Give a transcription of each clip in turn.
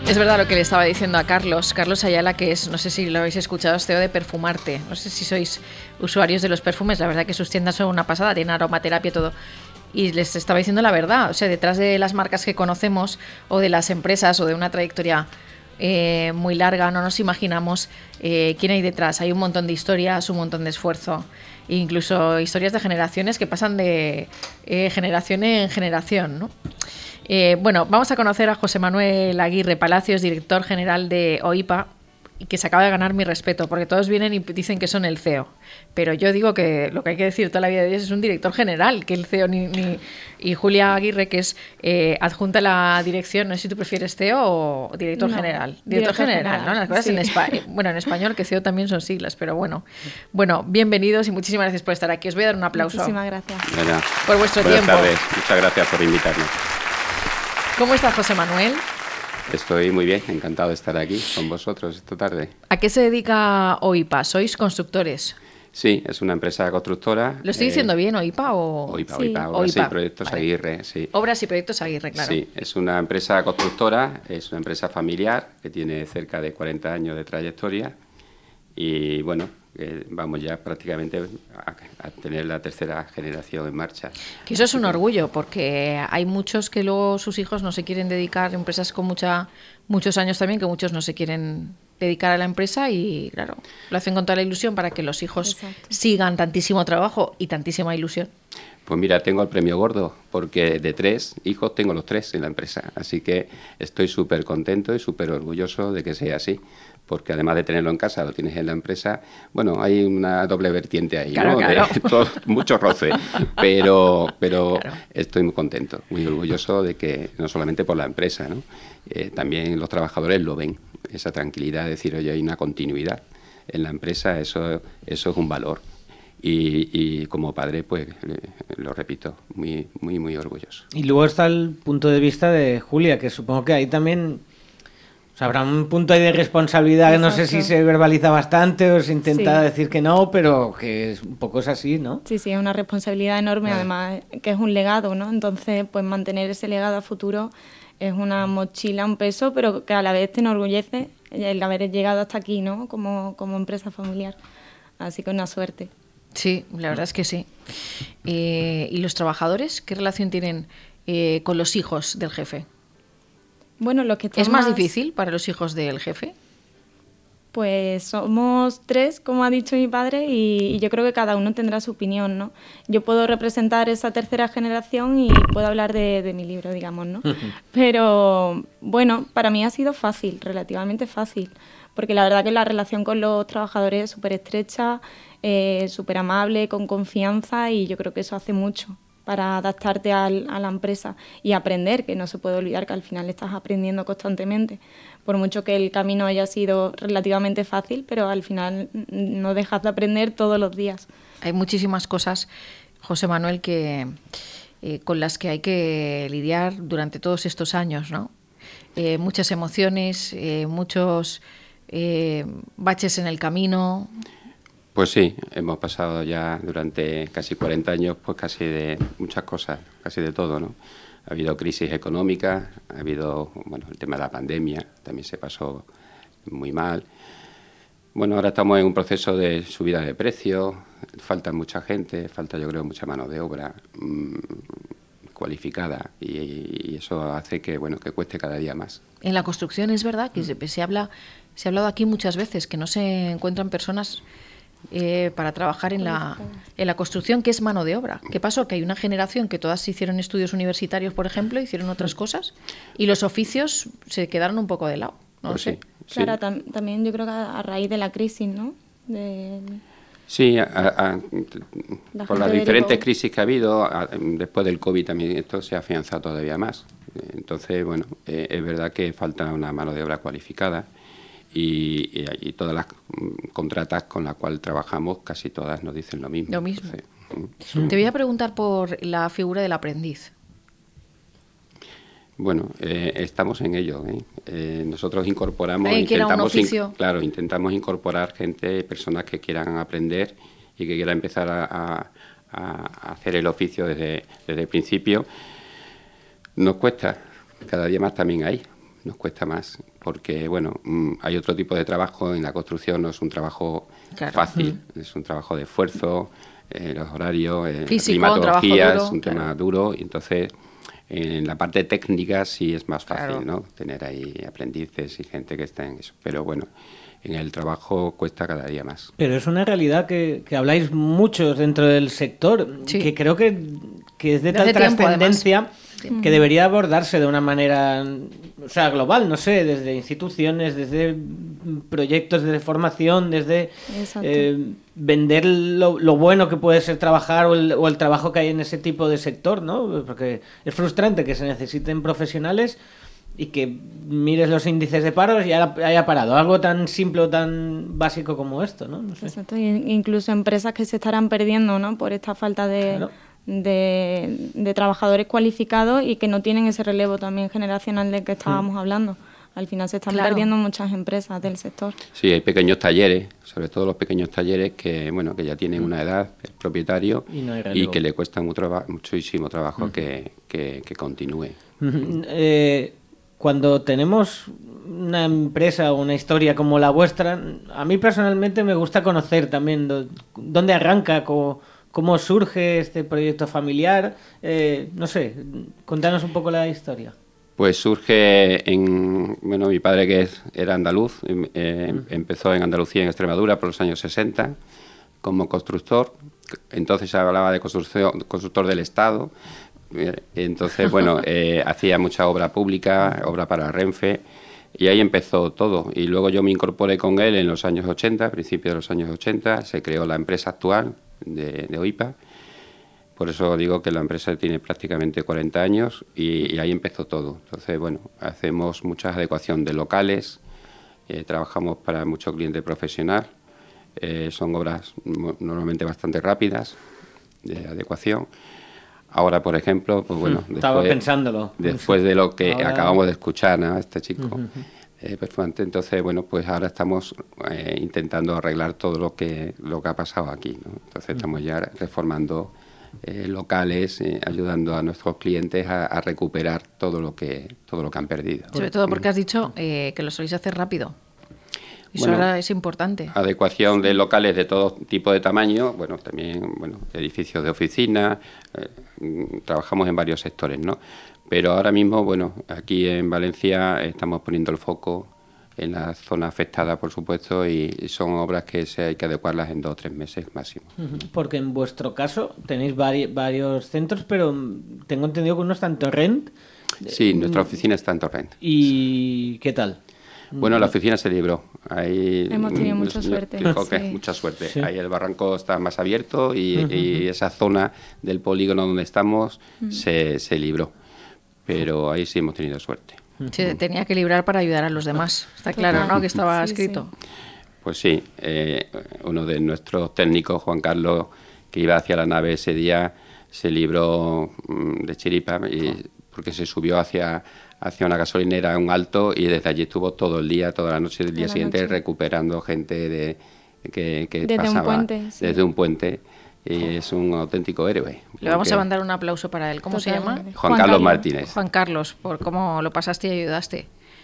Es verdad lo que le estaba diciendo a Carlos Ayala, que es, no sé si lo habéis escuchado, es CEO de Perfumarte. No sé si sois usuarios de los perfumes, la verdad que sus tiendas son una pasada, tienen aromaterapia y todo. Y les estaba diciendo la verdad, o sea, detrás de las marcas que conocemos o de las empresas o de una trayectoria muy larga, no nos imaginamos quién hay detrás. Hay un montón de historias, un montón de esfuerzo, e incluso historias de generaciones que pasan de generación en generación, ¿no? Bueno, vamos a conocer a José Manuel Aguirre Palacios, director general de OIPA, y que se acaba de ganar mi respeto, porque todos vienen y dicen que son el CEO. Pero yo digo que lo que hay que decir toda la vida de ellos es un director general, que el CEO y Julia Aguirre, que es adjunta a la dirección, no sé si tú prefieres CEO o director general. Director general, ¿no? Las cosas sí. En español, que CEO también son siglas, pero bueno. Bueno, bienvenidos y muchísimas gracias por estar aquí. Os voy a dar un aplauso. Muchísimas gracias. Bueno, por vuestro buenas tiempo. Buenas tardes, muchas gracias por invitarnos. ¿Cómo está José Manuel? Estoy muy bien, encantado de estar aquí con vosotros esta tarde. ¿A qué se dedica OIPA? ¿Sois constructores? Sí, es una empresa constructora. ¿Lo estoy diciendo bien, OIPA o...? OIPA, sí. Obras y Proyectos vale. Aguirre, sí. Obras y Proyectos Aguirre, claro. Sí, es una empresa constructora, es una empresa familiar que tiene cerca de 40 años de trayectoria y, bueno, vamos ya prácticamente a tener la tercera generación en marcha. Que eso es un orgullo, porque hay muchos que luego sus hijos no se quieren dedicar, empresas con muchos años también, que muchos no se quieren dedicar a la empresa y, claro, lo hacen con toda la ilusión para que los hijos sigan tantísimo trabajo y tantísima ilusión. Pues mira, tengo el premio gordo, porque de 3 hijos tengo los 3 en la empresa, así que estoy súper contento y súper orgulloso de que sea así, porque además de tenerlo en casa, lo tienes en la empresa, bueno, hay una doble vertiente ahí, claro, ¿no? Claro. Mucho roce, pero claro. Estoy muy contento, muy orgulloso de que, no solamente por la empresa, ¿no? También los trabajadores lo ven, esa tranquilidad de decir, oye, hay una continuidad en la empresa, eso es un valor. Y como padre, pues lo repito, muy, muy, muy orgulloso. Y luego está el punto de vista de Julia, que supongo que ahí también habrá un punto ahí de responsabilidad. Exacto. Que no sé si se verbaliza bastante o se intenta decir que no, pero que un poco es así, ¿no? Sí, es una responsabilidad enorme, además, que es un legado, ¿no? Entonces, pues mantener ese legado a futuro es una mochila, un peso, pero que a la vez te enorgullece el haber llegado hasta aquí, ¿no? Como empresa familiar. Así que una suerte. Sí, la verdad es que sí. ¿Y los trabajadores qué relación tienen con los hijos del jefe? Bueno, los que están ¿Es más difícil para los hijos del jefe? Pues somos 3, como ha dicho mi padre, y yo creo que cada uno tendrá su opinión, ¿no? Yo puedo representar esa tercera generación y puedo hablar de mi libro, digamos, ¿no? Pero, bueno, para mí ha sido fácil, relativamente fácil, porque la verdad que la relación con los trabajadores es súper estrecha, súper amable, con confianza, y yo creo que eso hace mucho para adaptarte a la empresa y aprender, que no se puede olvidar que al final estás aprendiendo constantemente, por mucho que el camino haya sido relativamente fácil, pero al final no dejas de aprender todos los días. Hay muchísimas cosas, José Manuel, que con las que hay que lidiar durante todos estos años, ¿no? Muchas emociones, muchos baches en el camino. Pues sí, hemos pasado ya durante casi 40 años, pues casi de muchas cosas, casi de todo, ¿no? Ha habido crisis económica, ha habido, bueno, el tema de la pandemia, también se pasó muy mal. Bueno, ahora estamos en un proceso de subida de precios, falta mucha gente, falta yo creo mucha mano de obra cualificada y eso hace que, bueno, que cueste cada día más. En la construcción es verdad que se ha hablado aquí muchas veces que no se encuentran personas para trabajar en la construcción, que es mano de obra. ¿Qué pasó? Que hay una generación que todas hicieron estudios universitarios, por ejemplo, hicieron otras cosas y los oficios se quedaron un poco de lado. No pues sé. Sí. Claro, también yo creo que a raíz de la crisis, ¿no? Sí, por las diferentes crisis que ha habido, después del COVID también esto se ha afianzado todavía más. Entonces, bueno, es verdad que falta una mano de obra cualificada. Y todas las contratas con las cuales trabajamos, casi todas nos dicen lo mismo. Lo mismo. Entonces, te voy a preguntar por la figura del aprendiz. Bueno, estamos en ello. Nosotros incorporamos, intentamos incorporar personas que quieran aprender y que quieran empezar a hacer el oficio desde el principio. Nos cuesta, cada día más también hay. nos cuesta más, porque bueno, hay otro tipo de trabajo. En la construcción no es un trabajo fácil, es un trabajo de esfuerzo, los horarios, físico, climatología, duro, es un tema duro, y entonces en la parte técnica sí es más fácil, ¿no? Tener ahí aprendices y gente que está en eso, pero bueno, en el trabajo cuesta cada día más. Pero es una realidad que habláis muchos dentro del sector, que creo que es de tal trascendencia que debería abordarse de una manera, o sea, global, no sé, desde instituciones, desde proyectos de formación, desde vender lo bueno que puede ser trabajar o el trabajo que hay en ese tipo de sector, ¿no? Porque es frustrante que se necesiten profesionales y que mires los índices de paros y haya parado. Algo tan simple o tan básico como esto, ¿no? No sé. Exacto, incluso empresas que se estarán perdiendo, ¿no? Por esta falta de trabajadores cualificados y que no tienen ese relevo también generacional del que estábamos hablando. Al final se están perdiendo muchas empresas del sector. Sí, hay pequeños talleres, sobre todo los pequeños talleres que bueno, que ya tienen una edad, el propietario, y que le cuesta muchísimo trabajo que continúe. Cuando tenemos una empresa o una historia como la vuestra, a mí personalmente me gusta conocer también dónde arranca, cómo surge este proyecto familiar. No sé, contanos un poco la historia. Pues surge mi padre, que era andaluz, empezó en Andalucía, en Extremadura, por los años 60, como constructor. Entonces se hablaba de constructor del Estado. Entonces, bueno, hacía mucha obra pública, obra para Renfe, y ahí empezó todo. Y luego yo me incorporé con él en los años 80, a principios de los años 80, se creó la empresa actual de OIPA. Por eso digo que la empresa tiene prácticamente 40 años y ahí empezó todo. Entonces, bueno, hacemos mucha adecuación de locales, trabajamos para mucho cliente profesional, son obras normalmente bastante rápidas de adecuación. Ahora, por ejemplo, pues bueno, estaba pensándolo. Después de lo que acabamos de escuchar, ¿no? Este chico perfumante, entonces, bueno, pues ahora estamos intentando arreglar todo lo que ha pasado aquí, ¿no? Entonces estamos ya reformando locales, ayudando a nuestros clientes a recuperar todo lo que han perdido. Sobre todo porque has dicho que lo soléis hacer rápido. Eso ahora es importante. Adecuación de locales de todo tipo de tamaño, bueno, también edificios de oficina, trabajamos en varios sectores, ¿no? Pero ahora mismo, bueno, aquí en Valencia estamos poniendo el foco en la zona afectada, por supuesto, y son obras que hay que adecuarlas en 2 o 3 meses máximo. Porque en vuestro caso tenéis varios centros, pero tengo entendido que uno está en Torrent. Sí, nuestra oficina está en Torrent. ¿Y qué tal? Bueno, la oficina se libró. Ahí hemos tenido mucha suerte. Mucha suerte. Sí. Ahí el barranco está más abierto y esa zona del polígono donde estamos se libró. Pero ahí sí hemos tenido suerte. Se tenía que librar para ayudar a los demás. Está claro, ¿no? Que estaba escrito. Sí. Pues sí. Uno de nuestros técnicos, Juan Carlos, que iba hacia la nave ese día, se libró de chiripa porque se subió hacia una gasolinera, un alto, y desde allí estuvo todo el día, toda la noche del día siguiente, recuperando gente que desde pasaba desde un puente. Y es un auténtico héroe. Le vamos a mandar un aplauso para él. ¿Cómo se llama? Juan Carlos Martínez. Juan Carlos, por cómo lo pasaste y ayudaste.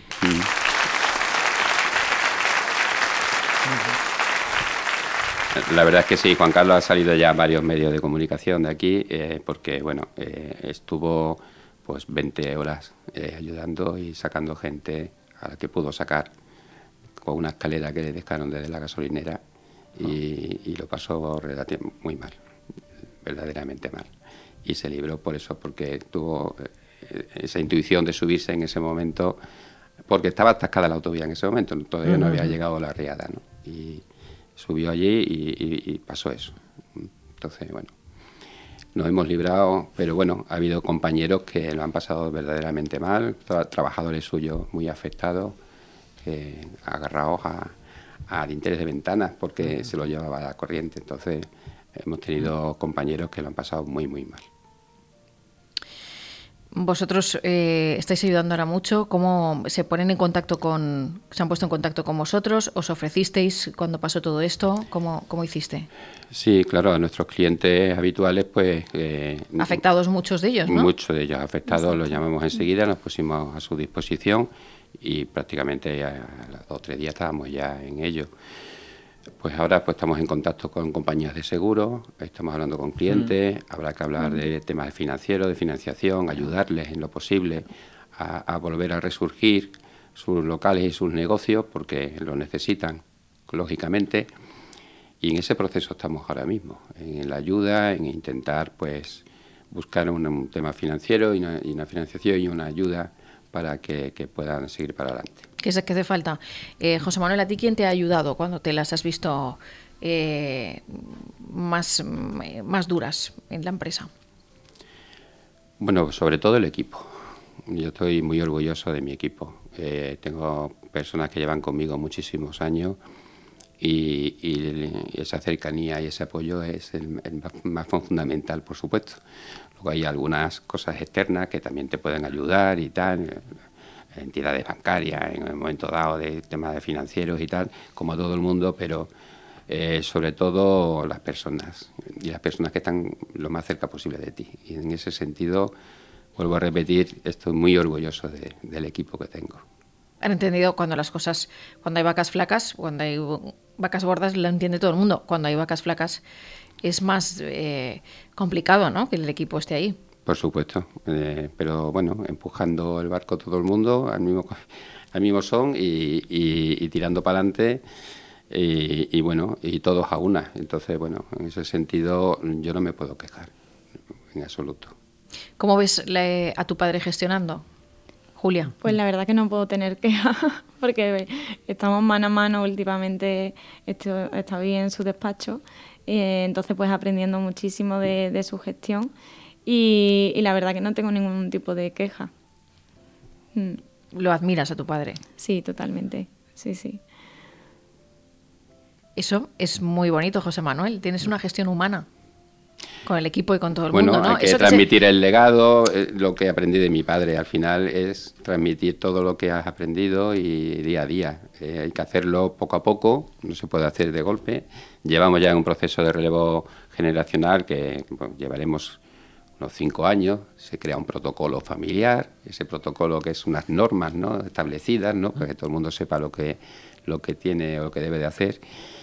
La verdad es que sí, Juan Carlos ha salido ya a varios medios de comunicación de aquí, porque bueno, estuvo pues 20 horas ayudando y sacando gente a la que pudo sacar con una escalera que le dejaron desde la gasolinera. Y lo pasó muy mal, verdaderamente mal. Y se libró por eso, porque tuvo esa intuición de subirse en ese momento, porque estaba atascada la autovía en ese momento, todavía no había llegado la riada, ¿no? Y subió allí y pasó eso. Entonces, bueno, nos hemos librado, pero bueno, ha habido compañeros que lo han pasado verdaderamente mal, trabajadores suyos muy afectados, agarrados a dinteles de ventanas porque se lo llevaba la corriente. Entonces hemos tenido compañeros que lo han pasado muy, muy mal. Vosotros estáis ayudando ahora mucho. ¿Cómo se han puesto en contacto con vosotros? ¿Os ofrecisteis cuando pasó todo esto? ¿Cómo hiciste? Sí, claro, a nuestros clientes habituales, pues... afectados muchos de ellos, ¿no? Muchos de ellos afectados. Exacto. Los llamamos enseguida, nos pusimos a su disposición y prácticamente a los 2 o 3 días estábamos ya en ello. Pues ahora pues estamos en contacto con compañías de seguros, estamos hablando con clientes, habrá que hablar de temas financieros, de financiación, ayudarles en lo posible a volver a resurgir sus locales y sus negocios porque lo necesitan, lógicamente. Y en ese proceso estamos ahora mismo, en la ayuda, en intentar pues buscar un tema financiero y una financiación y una ayuda para que puedan seguir para adelante. ¿Qué hace falta? José Manuel, ¿a ti quién te ha ayudado cuando te las has visto más duras en la empresa? Bueno, sobre todo el equipo. Yo estoy muy orgulloso de mi equipo. Tengo personas que llevan conmigo muchísimos años y esa cercanía y ese apoyo es el más fundamental, por supuesto. Luego hay algunas cosas externas que también te pueden ayudar y tal, entidades bancarias en el momento dado de temas de financieros y tal, como todo el mundo, pero sobre todo las personas y las personas que están lo más cerca posible de ti. Y en ese sentido, vuelvo a repetir, estoy muy orgulloso del equipo que tengo. Han entendido cuando hay vacas flacas, cuando hay vacas gordas, lo entiende todo el mundo. Cuando hay vacas flacas es más complicado, ¿no?, que el equipo esté ahí. Por supuesto, pero bueno, empujando el barco todo el mundo al mismo son y tirando para adelante y bueno, y todos a una. Entonces, bueno, en ese sentido yo no me puedo quejar en absoluto. ¿Cómo ves a tu padre gestionando, Julia? Pues la verdad que no puedo tener quejas porque estamos mano a mano últimamente, está bien en su despacho, entonces pues aprendiendo muchísimo de su gestión y la verdad que no tengo ningún tipo de queja. ¿Lo admiras a tu padre? Sí, totalmente, sí. Eso es muy bonito, José Manuel, tienes una gestión humana con el equipo y con todo el mundo, ¿no? Hay que transmitir el legado, lo que aprendí de mi padre. Al final es transmitir todo lo que has aprendido y día a día. Hay que hacerlo poco a poco, no se puede hacer de golpe. Llevamos ya en un proceso de relevo generacional que llevaremos unos 5 años. Se crea un protocolo familiar, ese protocolo que es unas normas, ¿no?, establecidas, ¿no?, para que todo el mundo sepa lo que tiene o lo que debe de hacer.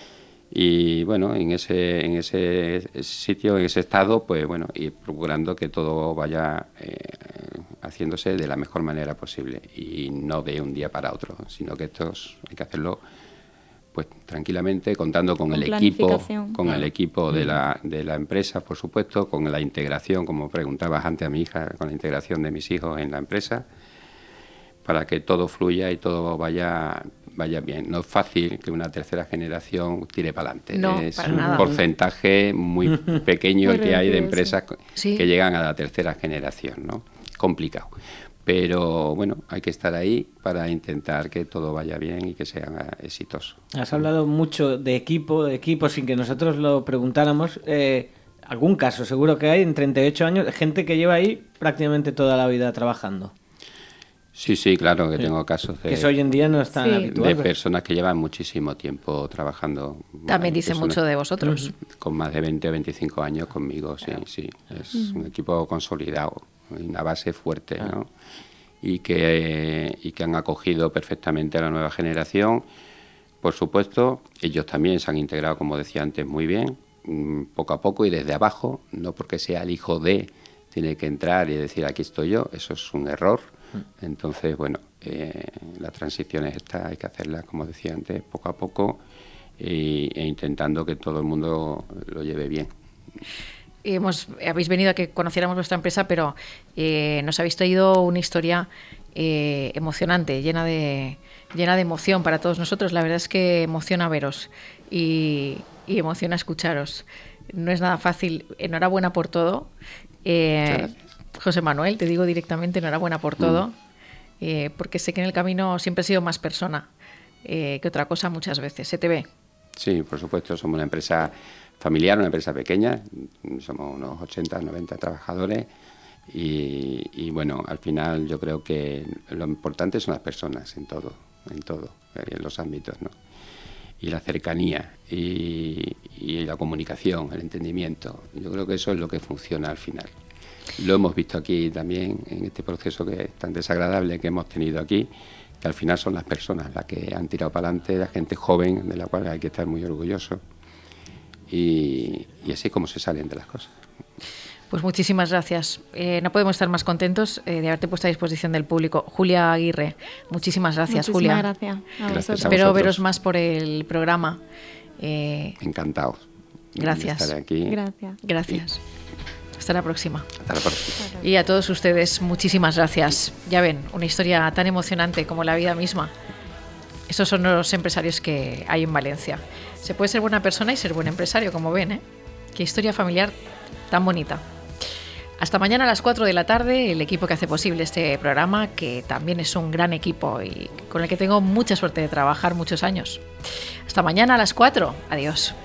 Y bueno, en ese sitio, en ese estado, pues bueno, ir procurando que todo vaya haciéndose de la mejor manera posible y no de un día para otro, sino que hay que hacerlo pues tranquilamente, contando con el equipo de la empresa, por supuesto, con la integración, como preguntabas antes a mi hija, con la integración de mis hijos en la empresa, para que todo fluya y todo vaya bien. No es fácil que una tercera generación tire para adelante. No, es para un nada. Porcentaje muy pequeño el que hay de empresas que llegan a la tercera generación, ¿no? Complicado. Pero bueno, hay que estar ahí para intentar que todo vaya bien y que sea exitoso. Has hablado mucho de equipo sin que nosotros lo preguntáramos. Algún caso seguro que hay en 38 años, gente que lleva ahí prácticamente toda la vida trabajando. Sí, claro que tengo casos de... Que eso hoy en día no es tan habitual. De personas que llevan muchísimo tiempo trabajando. También dice mucho de vosotros. Con más de 20 o 25 años conmigo, sí. Es un equipo consolidado, una base fuerte, ¿no? Y que han acogido perfectamente a la nueva generación. Por supuesto, ellos también se han integrado, como decía antes, muy bien, poco a poco y desde abajo, no porque sea el hijo de, tiene que entrar y decir aquí estoy yo, eso es un error. Entonces, bueno, la transición es esta, hay que hacerla, como decía antes, poco a poco e intentando que todo el mundo lo lleve bien. Habéis venido a que conociéramos vuestra empresa, pero nos habéis traído una historia emocionante, llena de emoción para todos nosotros. La verdad es que emociona veros y emociona escucharos. No es nada fácil. Enhorabuena por todo. José Manuel, te digo directamente enhorabuena por todo, porque sé que en el camino siempre has sido más persona que otra cosa muchas veces. Se te ve. Sí, por supuesto, somos una empresa familiar, una empresa pequeña, somos unos 80, 90 trabajadores y bueno, al final yo creo que lo importante son las personas en todo, en los ámbitos, ¿no? Y la cercanía y la comunicación, el entendimiento. Yo creo que eso es lo que funciona al final. Lo hemos visto aquí también en este proceso que es tan desagradable que hemos tenido aquí, que al final son las personas las que han tirado para adelante, la gente joven, de la cual hay que estar muy orgulloso. Y así como se salen de las cosas. Pues muchísimas gracias. No podemos estar más contentos de haberte puesto a disposición del público. Julia Aguirre, muchísimas gracias, Julia. Gracias. Espero veros más por el programa. Encantado. Gracias. De estar aquí. Gracias. Hasta la próxima. Hasta la próxima. Y a todos ustedes, muchísimas gracias. Ya ven, una historia tan emocionante como la vida misma. Esos son los empresarios que hay en Valencia. Se puede ser buena persona y ser buen empresario, como ven, ¿eh? Qué historia familiar tan bonita. Hasta mañana a las 4 de la tarde, el equipo que hace posible este programa, que también es un gran equipo y con el que tengo mucha suerte de trabajar muchos años. Hasta mañana a las 4. Adiós.